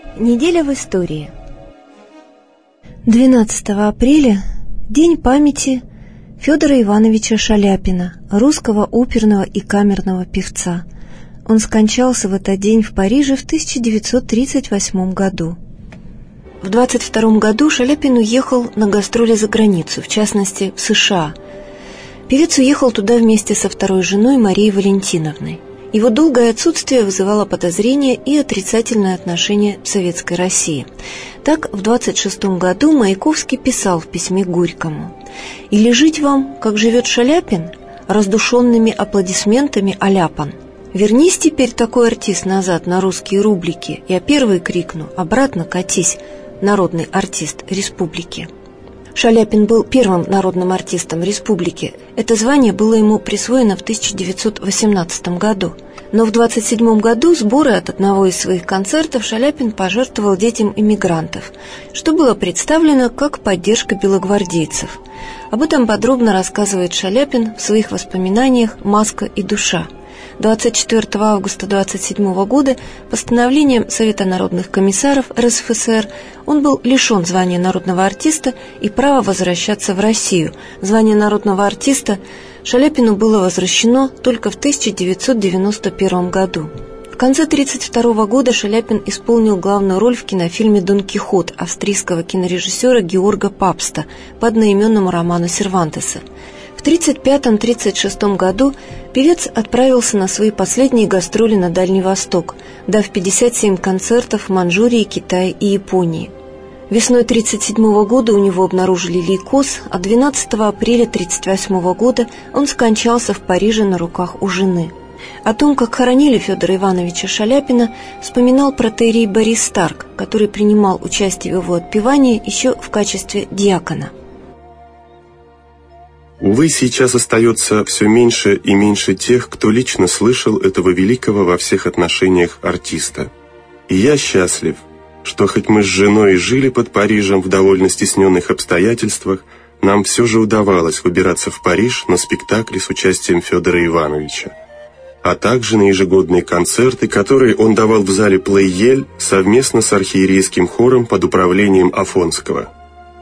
Неделя в истории. 12 апреля – День памяти Федора Ивановича Шаляпина, русского оперного и камерного певца. Он скончался в этот день в Париже в 1938 году. В 1922 году Шаляпин уехал на гастроли за границу, в частности, в США. Певец уехал туда вместе со второй женой Марией Валентиновной. Его долгое отсутствие вызывало подозрения и отрицательное отношение в Советской России. Так, в 1926 году Маяковский писал в письме к Горькому: «Или жить вам, как живет Шаляпин, раздушенными аплодисментами аляпан. Вернись теперь такой артист назад на русские рублики, я первый крикну: обратно катись, народный артист республики». Шаляпин был первым народным артистом республики. Это звание было ему присвоено в 1918 году. Но в 1927 году сборы от одного из своих концертов Шаляпин пожертвовал детям иммигрантов, что было представлено как поддержка белогвардейцев. Об этом подробно рассказывает Шаляпин в своих воспоминаниях «Маска и душа». 24 августа 1927 года постановлением Совета народных комиссаров РСФСР он был лишен звания народного артиста и права возвращаться в Россию. Звание народного артиста Шаляпину было возвращено только в 1991 году. В конце 1932 года Шаляпин исполнил главную роль в кинофильме «Дон Кихот» австрийского кинорежиссера Георга Папста по одноименному роману Сервантеса. В 1935-1936 году певец отправился на свои последние гастроли на Дальний Восток, дав 57 концертов в Манчжурии, Китае и Японии. Весной 1937 года у него обнаружили лейкоз, а 12 апреля 1938 года он скончался в Париже на руках у жены. О том, как хоронили Федора Ивановича Шаляпина, вспоминал протоиерей Борис Старк, который принимал участие в его отпевании еще в качестве диакона. Увы, сейчас остается все меньше и меньше тех, кто лично слышал этого великого во всех отношениях артиста. И я счастлив, что хоть мы с женой и жили под Парижем в довольно стесненных обстоятельствах, нам все же удавалось выбираться в Париж на спектакли с участием Федора Ивановича, а также на ежегодные концерты, которые он давал в зале Плейель совместно с архиерейским хором под управлением Афонского.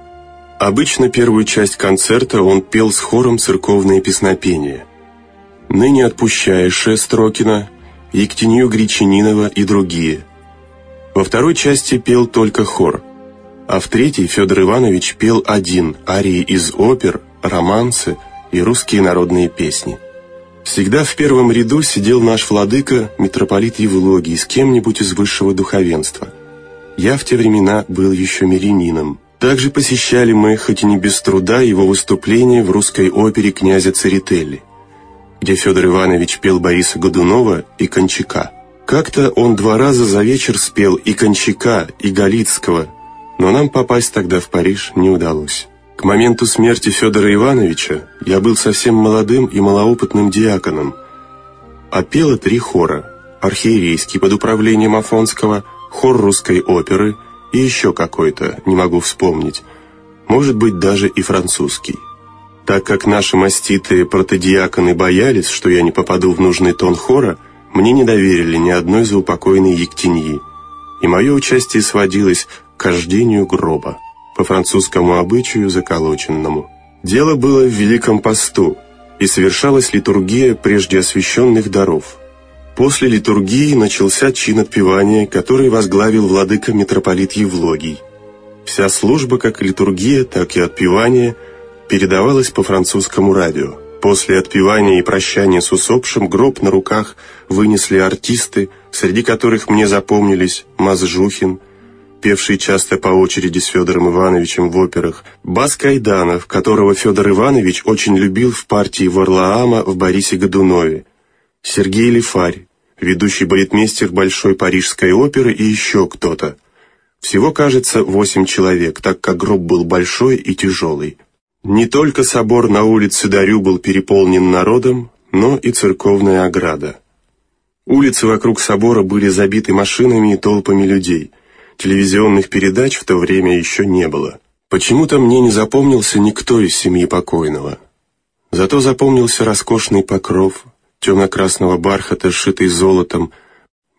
Обычно первую часть концерта он пел с хором церковные песнопения. Ныне отпущаешь Строкина, Ектенью Гречанинова и другие. Во второй части пел только хор, а в третьей Федор Иванович пел один арии из опер, романсы и русские народные песни. Всегда в первом ряду сидел наш владыка, митрополит Евлогий, с кем-нибудь из высшего духовенства. Я в те времена был еще мирянином. Также посещали мы, хоть и не без труда, его выступления в русской опере князя Церетели, где Федор Иванович пел Бориса Годунова и Кончака. Как-то он 2 раза за вечер спел и Кончака, и Галицкого, но нам попасть тогда в Париж не удалось. К моменту смерти Федора Ивановича я был совсем молодым и малоопытным диаконом, а пела 3 хора: архиерейский под управлением Афонского, хор русской оперы и еще какой-то, не могу вспомнить, может быть, даже и французский. Так как наши маститые протодиаконы боялись, что я не попаду в нужный тон хора, мне не доверили ни одной заупокойной Ектеньи, и мое участие сводилось к кождению гроба, по французскому обычаю заколоченному. Дело было в Великом посту, и совершалась литургия прежде освященных даров. После литургии начался чин отпевания, который возглавил владыка митрополит Евлогий. Вся служба, как литургия, так и отпевание, передавалась по французскому радио. После отпевания и прощания с усопшим гроб на руках вынесли артисты, среди которых мне запомнились Мазжухин, певший часто по очереди с Федором Ивановичем в операх, Бас Кайданов, которого Федор Иванович очень любил в партии Варлаама в Борисе Годунове, Сергей Лифарь, ведущий балетмейстер Большой Парижской оперы и еще кто-то. Всего, кажется, 8 человек, так как гроб был большой и тяжелый. Не только собор на улице Дарю был переполнен народом, но и церковная ограда. Улицы вокруг собора были забиты машинами и толпами людей. Телевизионных передач в то время еще не было. Почему-то мне не запомнился никто из семьи покойного. Зато запомнился роскошный покров темно-красного бархата, сшитый золотом,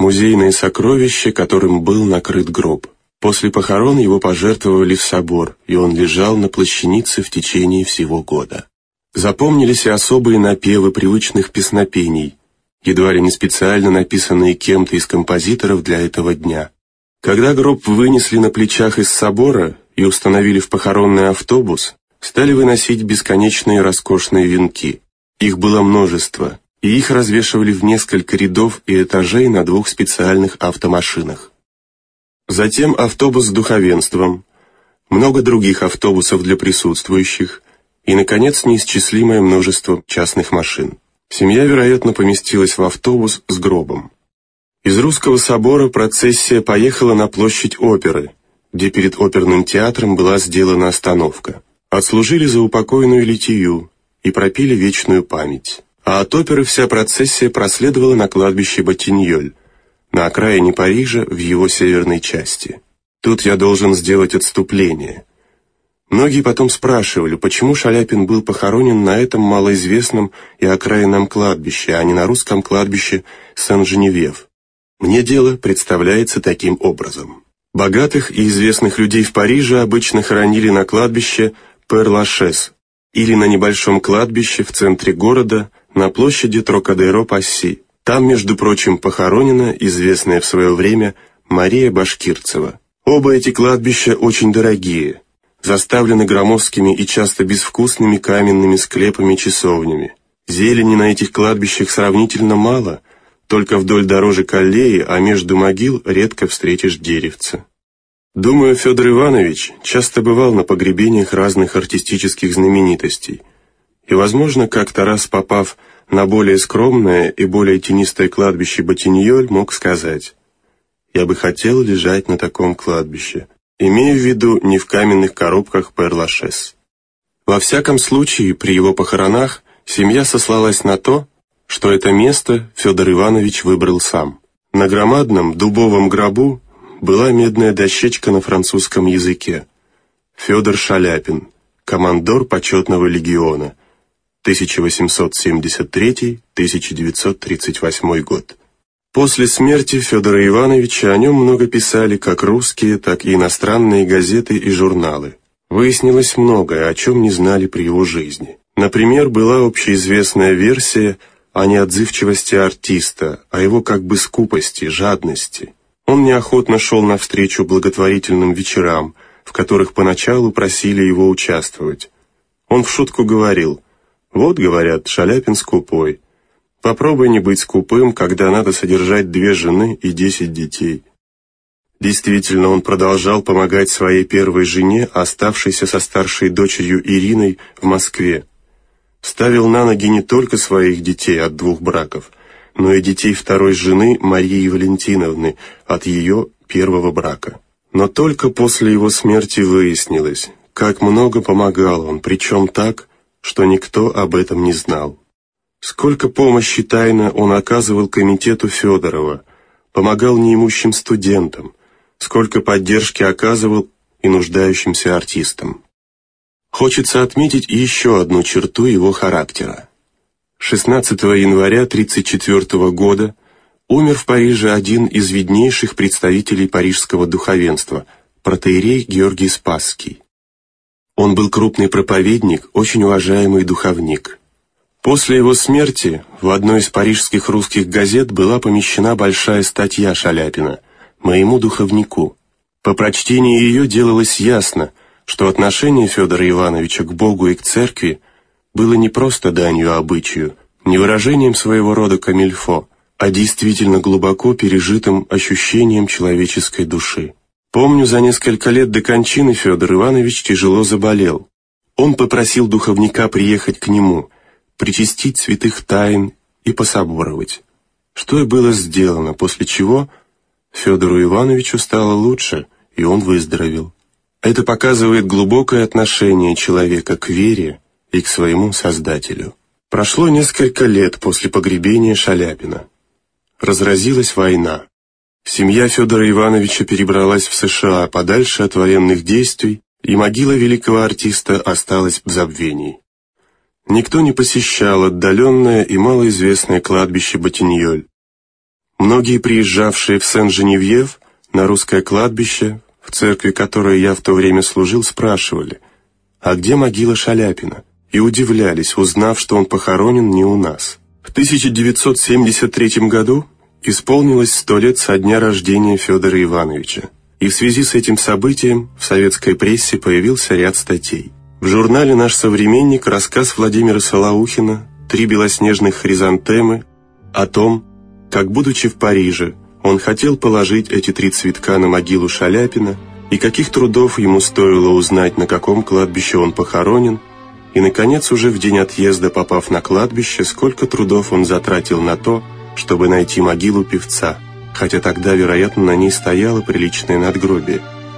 музейное сокровище, которым был накрыт гроб. После похорон его пожертвовали в собор, и он лежал на плащанице в течение всего года. Запомнились и особые напевы привычных песнопений, едва ли не специально написанные кем-то из композиторов для этого дня. Когда гроб вынесли на плечах из собора и установили в похоронный автобус, стали выносить бесконечные роскошные венки. Их было множество, и их развешивали в несколько рядов и этажей на 2 специальных автомашинах. Затем автобус с духовенством, много других автобусов для присутствующих и, наконец, неисчислимое множество частных машин. Семья, вероятно, поместилась в автобус с гробом. Из Русского собора процессия поехала на площадь оперы, где перед оперным театром была сделана остановка. Отслужили заупокойную литию и пропели вечную память. А от оперы вся процессия проследовала на кладбище Батиньоль, на окраине Парижа в его северной части. Тут я должен сделать отступление. Многие потом спрашивали, почему Шаляпин был похоронен на этом малоизвестном и окраинном кладбище, а не на русском кладбище Сен-Женевьев. Мне дело представляется таким образом. Богатых и известных людей в Париже обычно хоронили на кладбище Пэр-Лашес или на небольшом кладбище в центре города на площади Трокадеро-Пасси. Там, между прочим, похоронена известная в свое время Мария Башкирцева. Оба эти кладбища очень дорогие, заставлены громоздкими и часто безвкусными каменными склепами-часовнями. Зелени на этих кладбищах сравнительно мало, только вдоль дорожек аллеи, а между могил редко встретишь деревца. Думаю, Федор Иванович часто бывал на погребениях разных артистических знаменитостей, и, возможно, как-то раз попав на более скромное и более тенистое кладбище Батиньоль, мог сказать: «Я бы хотел лежать на таком кладбище», имея в виду не в каменных коробках Пэр-Лашес. Во всяком случае, при его похоронах семья сослалась на то, что это место Федор Иванович выбрал сам. На громадном дубовом гробу была медная дощечка на французском языке: «Федор Шаляпин, командор почетного легиона, 1873-1938 год». После смерти Федора Ивановича о нем много писали как русские, так и иностранные газеты и журналы. Выяснилось многое, о чем не знали при его жизни. Например, была общеизвестная версия о неотзывчивости артиста, о его как бы скупости, жадности. Он неохотно шел навстречу благотворительным вечерам, в которых поначалу просили его участвовать. Он в шутку говорил: «Вот, говорят, Шаляпин скупой. Попробуй не быть скупым, когда надо содержать 2 жены и 10 детей». Действительно, он продолжал помогать своей первой жене, оставшейся со старшей дочерью Ириной в Москве. Ставил на ноги не только своих детей от 2 браков, но и детей второй жены Марии Валентиновны от ее первого брака. Но только после его смерти выяснилось, как много помогал он, причем так, что никто об этом не знал. Сколько помощи тайно он оказывал комитету Федорова, помогал неимущим студентам, сколько поддержки оказывал и нуждающимся артистам. Хочется отметить еще одну черту его характера. 16 января 1934 года умер в Париже один из виднейших представителей парижского духовенства, протоиерей Георгий Спасский. Он был крупный проповедник, очень уважаемый духовник. После его смерти в одной из парижских русских газет была помещена большая статья Шаляпина «Моему духовнику». По прочтении ее делалось ясно, что отношение Федора Ивановича к Богу и к церкви было не просто данью обычаю, не выражением своего рода камильфо, а действительно глубоко пережитым ощущением человеческой души. Помню, за несколько лет до кончины Федор Иванович тяжело заболел. Он попросил духовника приехать к нему, причастить святых тайн и пособоровать. Что и было сделано, после чего Федору Ивановичу стало лучше, и он выздоровел. Это показывает глубокое отношение человека к вере и к своему Создателю. Прошло несколько лет после погребения Шаляпина. Разразилась война. Семья Федора Ивановича перебралась в США подальше от военных действий, и могила великого артиста осталась в забвении. Никто не посещал отдаленное и малоизвестное кладбище Батиньоль. Многие, приезжавшие в Сен-Женевьев на русское кладбище, в церкви, которой я в то время служил, спрашивали: «А где могила Шаляпина?» и удивлялись, узнав, что он похоронен не у нас. В 1973 году исполнилось 100 лет со дня рождения Федора Ивановича, и в связи с этим событием в советской прессе появился ряд статей. В журнале «Наш современник» рассказ Владимира Солоухина «Три белоснежных хризантемы» о том, как, будучи в Париже, он хотел положить эти 3 цветка на могилу Шаляпина, и каких трудов ему стоило узнать, на каком кладбище он похоронен, и, наконец, уже в день отъезда, попав на кладбище, сколько трудов он затратил на то, чтобы найти могилу певца, хотя тогда, вероятно, на ней стояло приличное надгробие,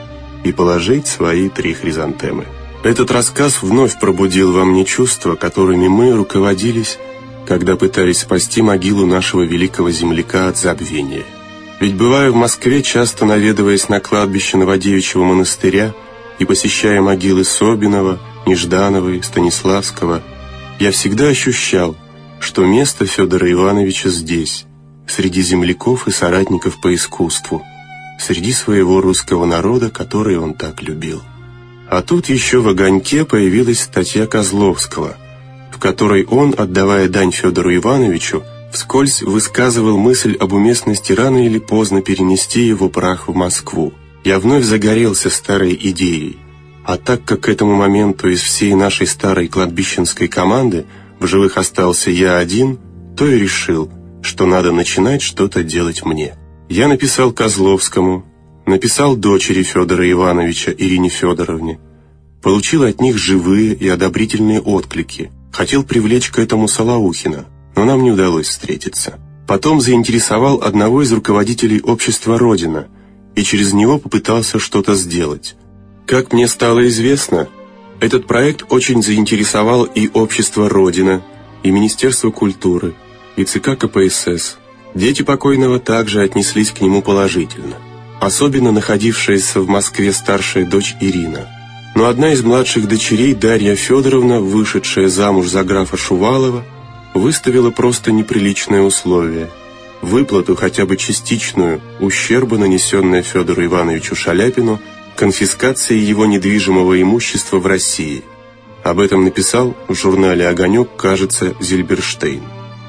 и положить свои 3 хризантемы. Этот рассказ вновь пробудил во мне чувства, которыми мы руководились, когда пытались спасти могилу нашего великого земляка от забвения. Ведь, бывая в Москве, часто наведываясь на кладбище Новодевичьего монастыря и посещая могилы Собинова, Неждановой, Станиславского, я всегда ощущал, что место Федора Ивановича здесь, среди земляков и соратников по искусству, среди своего русского народа, который он так любил. А тут еще в «Огоньке» появилась статья Козловского, в которой он, отдавая дань Федору Ивановичу, вскользь высказывал мысль об уместности рано или поздно перенести его прах в Москву. Я вновь загорелся старой идеей, а так как к этому моменту из всей нашей старой кладбищенской команды в живых остался я один, то и решил, что надо начинать что-то делать мне. Я написал Козловскому, написал дочери Федора Ивановича Ирине Федоровне, получил от них живые и одобрительные отклики, хотел привлечь к этому Солоухина, но нам не удалось встретиться. Потом заинтересовал одного из руководителей общества «Родина» и через него попытался что-то сделать. Как мне стало известно, этот проект очень заинтересовал и общество «Родина», и Министерство культуры, и ЦК КПСС. Дети покойного также отнеслись к нему положительно, особенно находившаяся в Москве старшая дочь Ирина. Но одна из младших дочерей, Дарья Федоровна, вышедшая замуж за графа Шувалова, выставила просто неприличное условие – выплату хотя бы частичную ущерба, нанесенное Федору Ивановичу Шаляпину, конфискацией его недвижимого имущества в России. Об этом написал в журнале «Огонек», кажется, Зильберштейн.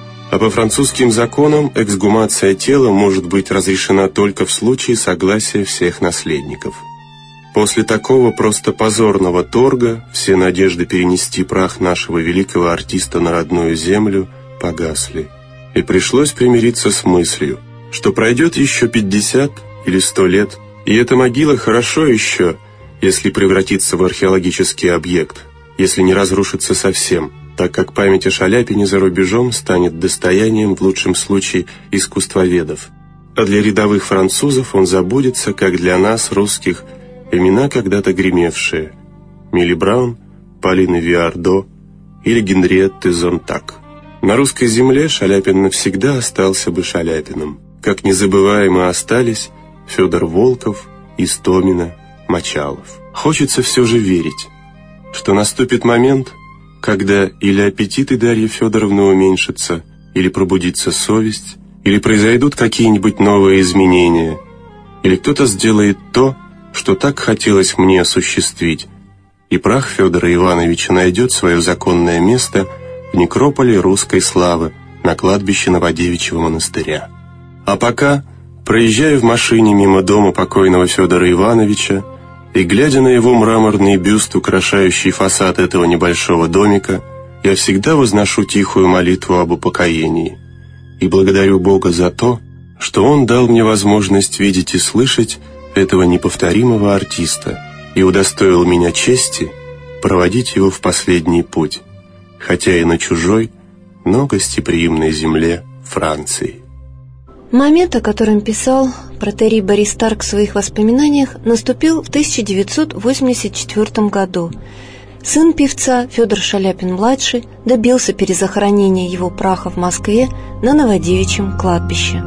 А по французским законам эксгумация тела может быть разрешена только в случае согласия всех наследников. После такого просто позорного торга все надежды перенести прах нашего великого артиста на родную землю погасли. И пришлось примириться с мыслью, что пройдет еще 50 или 100 лет, и эта могила хорошо еще, если превратится в археологический объект, если не разрушится совсем, так как память о Шаляпине за рубежом станет достоянием, в лучшем случае, искусствоведов. А для рядовых французов он забудется, как для нас, русских, имена, когда-то гремевшие: Милли Браун, Полины Виардо или Генриетты Зонтак. На русской земле Шаляпин навсегда остался бы Шаляпиным, как незабываемо остались Федор Волков, Истомина, Мочалов. Хочется все же верить, что наступит момент, когда или аппетиты Дарьи Федоровны уменьшатся, или пробудится совесть, или произойдут какие-нибудь новые изменения, или кто-то сделает то, что так хотелось мне осуществить, и прах Федора Ивановича найдет свое законное место в некрополе русской славы на кладбище Новодевичьего монастыря. А пока, проезжая в машине мимо дома покойного Федора Ивановича и глядя на его мраморный бюст, украшающий фасад этого небольшого домика, я всегда возношу тихую молитву об упокоении и благодарю Бога за то, что Он дал мне возможность видеть и слышать этого неповторимого артиста и удостоил меня чести проводить его в последний путь, хотя и на чужой, но гостеприимной земле Франции. Момент, о котором писал протоиерей Борис Старк в своих воспоминаниях, наступил в 1984 году. Сын певца Федор Шаляпин-младший добился перезахоронения его праха в Москве на Новодевичьем кладбище.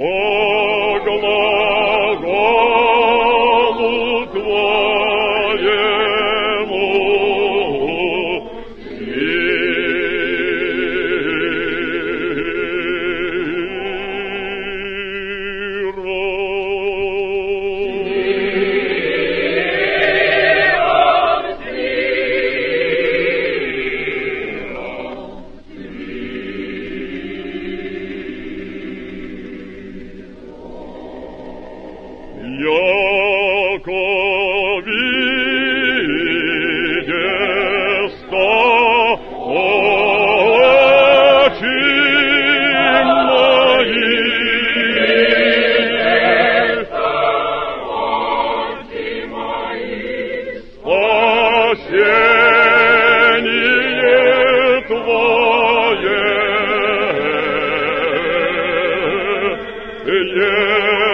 Yeah.